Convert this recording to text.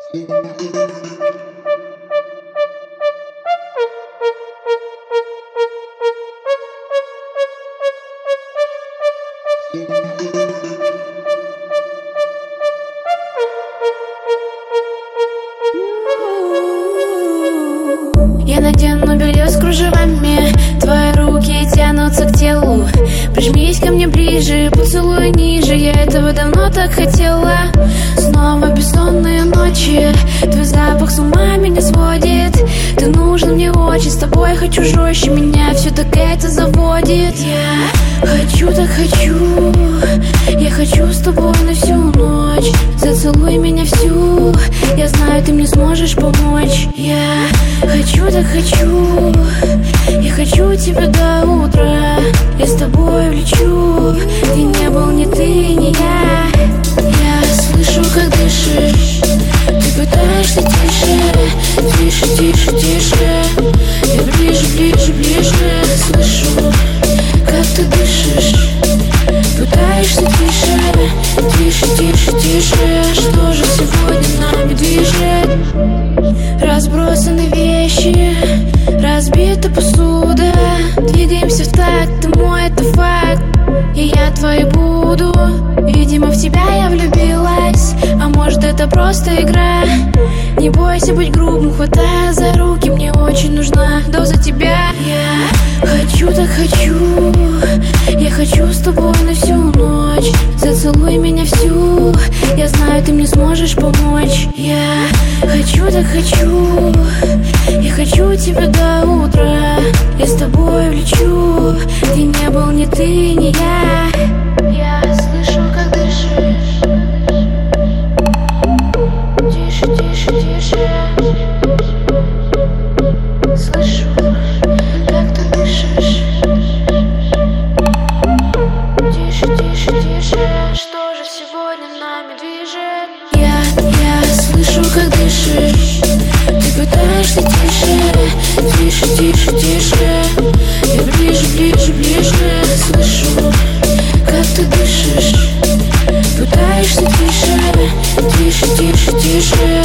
Я надену белье с кружевами, твои руки тянутся к телу. Прижмись ко мне ближе, поцелуй ниже, я этого давно так хотела. Снова бессонные ночи, твой запах с ума меня сводит. Ты нужен мне очень, с тобой хочу жестче, меня все так это заводит. Я хочу, так хочу, я хочу с тобой на всю ночь. Зацелуй меня всю, я знаю, ты мне сможешь помочь. Я хочу, так хочу, я хочу тебя до утра. Я с тобой влечу, где не был ни ты, ни я. Я слышу, как дышишь, ты пытаешься тише, тише, тише, тише. Я ближе, ближе, ближе, слышу, как ты дышишь. Пытаешься тише, тише, тише, тише. Что же сегодня нами движет? Разбросаны вещи, разбита посуда. Двигаемся в такт, ты мой, это факт. И я твоей буду. Видимо, в тебя я влюбилась, а может, это просто игра. Не бойся быть грубым, хватая за руки, мне очень нужна доза тебя. Я хочу, так хочу, я хочу с тобой на всю ночь. Зацелуй меня всю, я знаю, ты мне сможешь помочь. Я хочу, так хочу, я хочу тебя до утра. Я с тобой влечу, где не был ни ты, ни я. Я слышу, как дышишь, тише, тише, тише. Слышу, как ты дышишь, тише, тише, тише. Что же сегодня нами движет? Я слышу, как дышишь, ты пытаешься тише, тише, тише, тише. Я ближе, ближе, ближе, слышу, как ты дышишь. Пытаешься тише, тише, тише, тише.